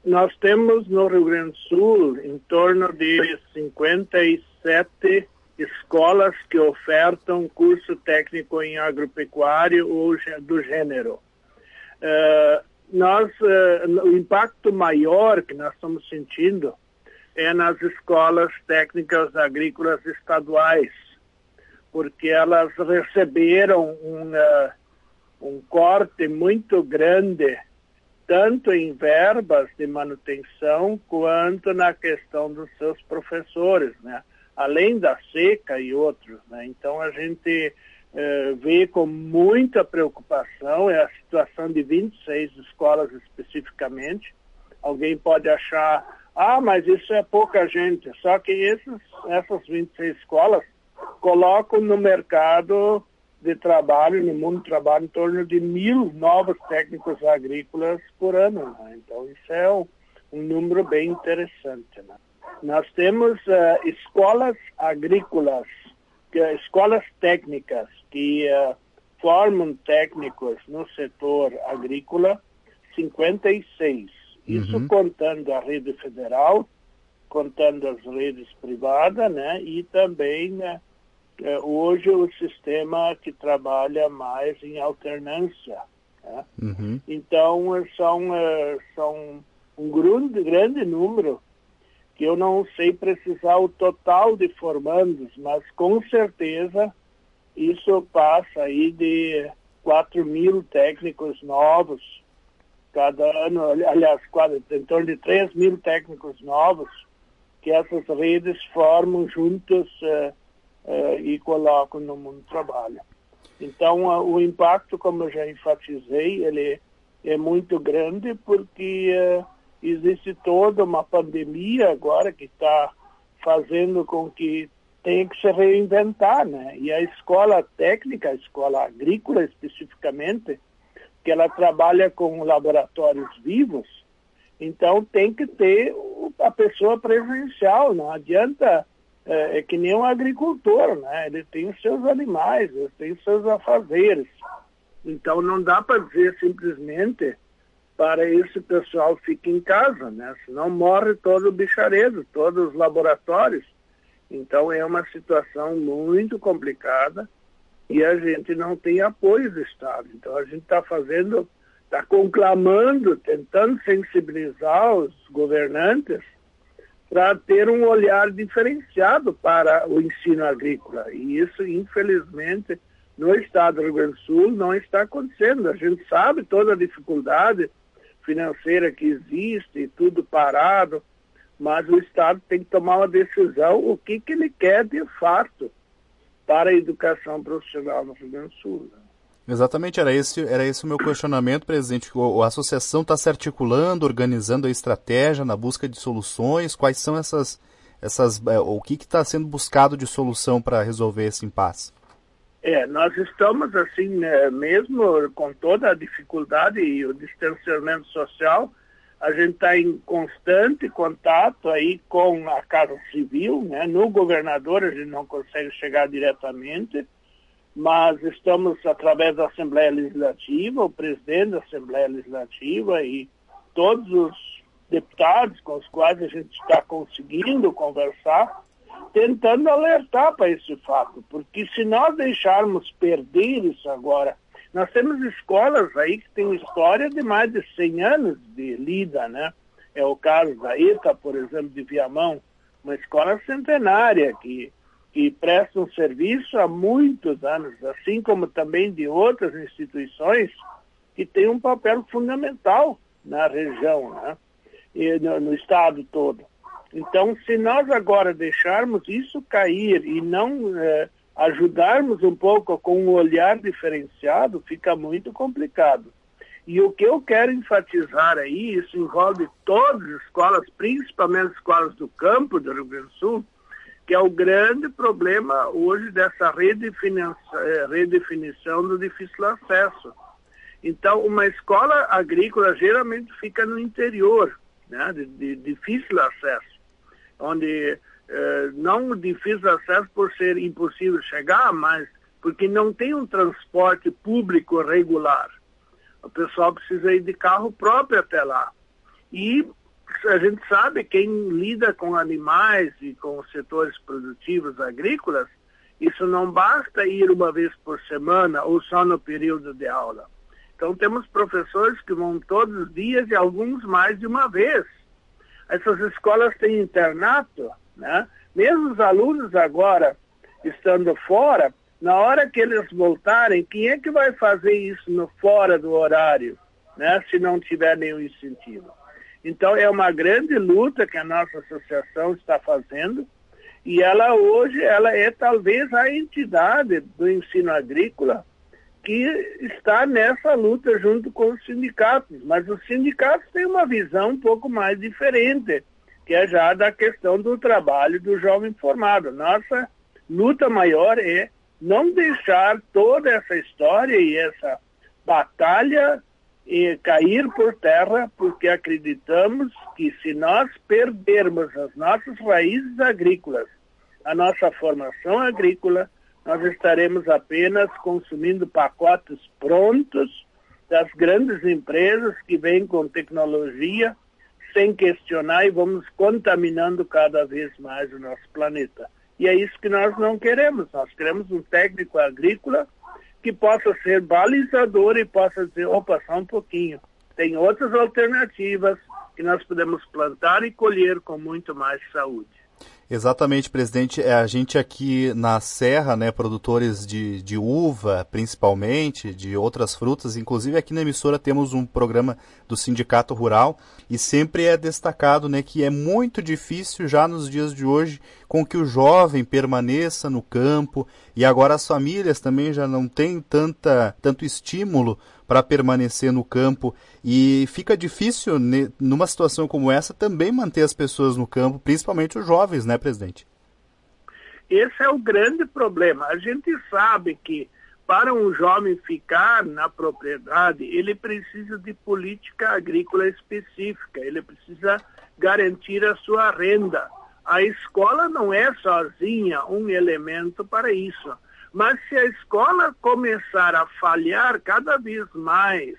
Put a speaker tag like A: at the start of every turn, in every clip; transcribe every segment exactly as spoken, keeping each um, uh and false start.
A: nós temos no Rio Grande do Sul em torno de cinquenta e sete escolas que ofertam curso técnico em agropecuário ou do gênero. Uh, nós, uh, o impacto maior que nós estamos sentindo é nas escolas técnicas agrícolas estaduais, porque elas receberam um, uh, um corte muito grande, tanto em verbas de manutenção, quanto na questão dos seus professores, né? Além da seca e outros, né? Então a gente uh, vê com muita preocupação é a situação de vinte e seis escolas especificamente. Alguém pode achar, ah, mas isso é pouca gente, só que esses, essas vinte e seis escolas colocam no mercado de trabalho, no mundo do trabalho, em torno de mil novos técnicos agrícolas por ano, né? Então isso é um, um número bem interessante, né? Nós temos uh, escolas agrícolas, que, escolas técnicas que uh, formam técnicos no setor agrícola, cinquenta e seis. Isso uhum. contando a rede federal, contando as redes privadas, né? E também, né, hoje, o sistema que trabalha mais em alternância, né? Uhum. Então, são, são um grande, grande número, que eu não sei precisar o total de formandos, mas com certeza isso passa aí de quatro mil técnicos novos cada ano, aliás, quase, em torno de três mil técnicos novos que essas redes formam juntos uh, uh, e colocam no mundo do trabalho. Então, uh, o impacto, como eu já enfatizei, ele é muito grande porque uh, existe toda uma pandemia agora que está fazendo com que tenha que se reinventar, né? E a escola técnica, a escola agrícola especificamente, que ela trabalha com laboratórios vivos, então tem que ter a pessoa presencial, não adianta, é, é que nem um agricultor, né? Ele tem os seus animais, ele tem os seus afazeres. Então não dá para dizer simplesmente para esse pessoal fique em casa, né? Senão morre todo o bicharedo, todos os laboratórios. Então é uma situação muito complicada e a gente não tem apoio do Estado. Então a gente está fazendo, está conclamando, tentando sensibilizar os governantes para ter um olhar diferenciado para o ensino agrícola. E isso, infelizmente, no estado do Rio Grande do Sul não está acontecendo. A gente sabe toda a dificuldade financeira que existe, e tudo parado, mas o Estado tem que tomar uma decisão, o que, que ele quer de fato para a educação profissional no Rio Grande do Sul. Né?
B: Exatamente, era esse, era esse o meu questionamento, presidente. O, a associação está se articulando, organizando a estratégia na busca de soluções. Quais são essas, essas o que está sendo buscado de solução para resolver esse impasse?
A: É, nós estamos assim, né, mesmo com toda a dificuldade e o distanciamento social, a gente está em constante contato aí com a Casa Civil, né? No governador a gente não consegue chegar diretamente, mas estamos através da Assembleia Legislativa, o presidente da Assembleia Legislativa e todos os deputados com os quais a gente está conseguindo conversar, tentando alertar para esse fato, porque se nós deixarmos perder isso agora, nós temos escolas aí que têm história de mais de cem anos de lida, né? É o caso da E T A, por exemplo, de Viamão, uma escola centenária que, que presta um serviço há muitos anos, assim como também de outras instituições que têm um papel fundamental na região, né? E no, no estado todo. Então, se nós agora deixarmos isso cair e não eh, ajudarmos um pouco com um olhar diferenciado, fica muito complicado. E o que eu quero enfatizar aí, isso envolve todas as escolas, principalmente as escolas do campo do Rio Grande do Sul, que é o grande problema hoje dessa redefinição do difícil acesso. Então, uma escola agrícola geralmente fica no interior, né, de, de difícil acesso, onde eh, não difícil acesso por ser impossível chegar, mas porque não tem um transporte público regular. O pessoal precisa ir de carro próprio até lá. E a gente sabe, quem lida com animais e com os setores produtivos agrícolas, isso não basta ir uma vez por semana ou só no período de aula. Então temos professores que vão todos os dias e alguns mais de uma vez. Essas escolas têm internato, né? Mesmo os alunos agora, estando fora, na hora que eles voltarem, quem é que vai fazer isso no fora do horário, né? Se não tiver nenhum incentivo. Então é uma grande luta que a nossa associação está fazendo, e ela hoje ela é talvez a entidade do ensino agrícola que está nessa luta junto com os sindicatos. Mas os sindicatos têm uma visão um pouco mais diferente, que é já da questão do trabalho do jovem formado. Nossa luta maior é não deixar toda essa história e essa batalha e cair por terra, porque acreditamos que se nós perdermos as nossas raízes agrícolas, a nossa formação agrícola, nós estaremos apenas consumindo pacotes prontos das grandes empresas que vêm com tecnologia sem questionar e vamos contaminando cada vez mais o nosso planeta. E é isso que nós não queremos. Nós queremos um técnico agrícola que possa ser balizador e possa dizer, opa, só um pouquinho. Tem outras alternativas que nós podemos plantar e colher com muito mais saúde.
B: Exatamente, presidente. É, a gente aqui na Serra, né, produtores de, de uva, principalmente, de outras frutas, inclusive aqui na emissora temos um programa do Sindicato Rural e sempre é destacado, né, que é muito difícil já nos dias de hoje com que o jovem permaneça no campo, e agora as famílias também já não têm tanta, tanto estímulo para permanecer no campo, e fica difícil, né, numa situação como essa, também manter as pessoas no campo, principalmente os jovens, né, presidente?
A: Esse é o grande problema. A gente sabe que para um jovem ficar na propriedade, ele precisa de política agrícola específica, ele precisa garantir a sua renda. A escola não é sozinha um elemento para isso. Mas se a escola começar a falhar cada vez mais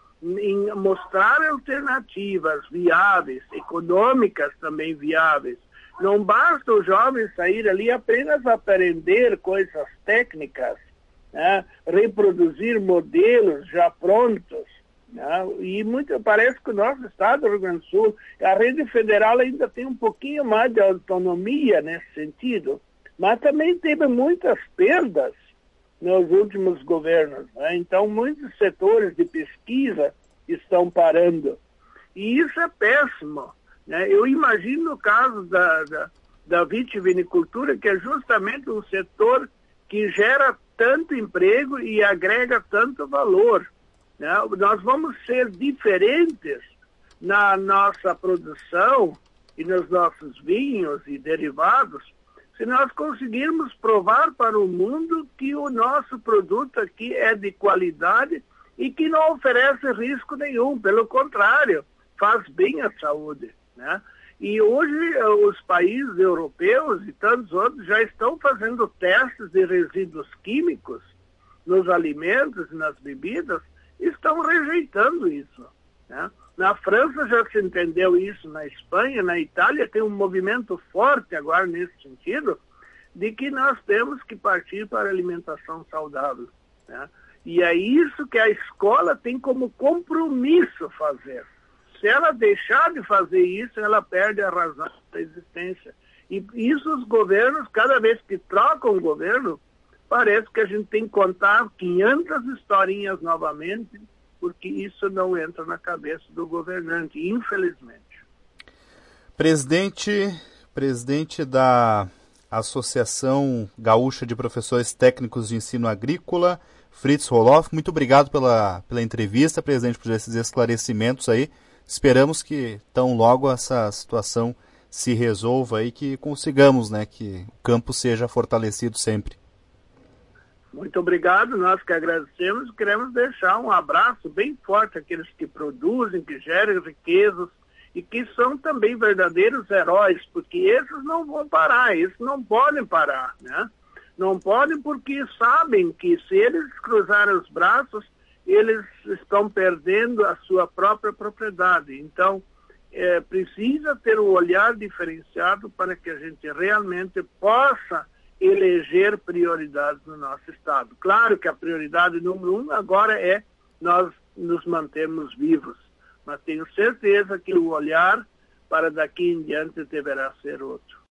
A: em mostrar alternativas viáveis, econômicas também viáveis, não basta o jovem sair ali apenas aprender coisas técnicas, né? Reproduzir modelos já prontos, né? E muito, parece que o nosso estado do Rio Grande do Sul, a rede federal ainda tem um pouquinho mais de autonomia nesse sentido, mas também teve muitas perdas nos últimos governos, né? Então, muitos setores de pesquisa estão parando. E isso é péssimo, né? Eu imagino o caso da, da, da vitivinicultura, que é justamente um setor que gera tanto emprego e agrega tanto valor, né? Nós vamos ser diferentes na nossa produção e nos nossos vinhos e derivados se nós conseguirmos provar para o mundo que o nosso produto aqui é de qualidade e que não oferece risco nenhum, pelo contrário, faz bem à saúde, né? E hoje os países europeus e tantos outros já estão fazendo testes de resíduos químicos nos alimentos e nas bebidas, estão rejeitando isso, né? Na França já se entendeu isso, na Espanha, na Itália tem um movimento forte agora nesse sentido, de que nós temos que partir para a alimentação saudável, né? E é isso que a escola tem como compromisso fazer. Se ela deixar de fazer isso, ela perde a razão da existência. E isso os governos, cada vez que trocam o governo, parece que a gente tem que contar quinhentas historinhas novamente, porque isso não entra na cabeça do governante, infelizmente.
B: Presidente, presidente da Associação Gaúcha de Professores Técnicos de Ensino Agrícola, Fritz Roloff, muito obrigado pela, pela entrevista, presidente, por esses esclarecimentos aí. Esperamos que tão logo essa situação se resolva e que consigamos, né, que o campo seja fortalecido sempre.
A: Muito obrigado, nós que agradecemos, queremos deixar um abraço bem forte àqueles que produzem, que geram riquezas e que são também verdadeiros heróis, porque esses não vão parar, esses não podem parar, né? Não podem porque sabem que se eles cruzarem os braços, eles estão perdendo a sua própria propriedade. Então, é, precisa ter um olhar diferenciado para que a gente realmente possa eleger prioridades no nosso Estado. Claro que a prioridade número um agora é nós nos mantermos vivos, mas tenho certeza que o olhar para daqui em diante deverá ser outro.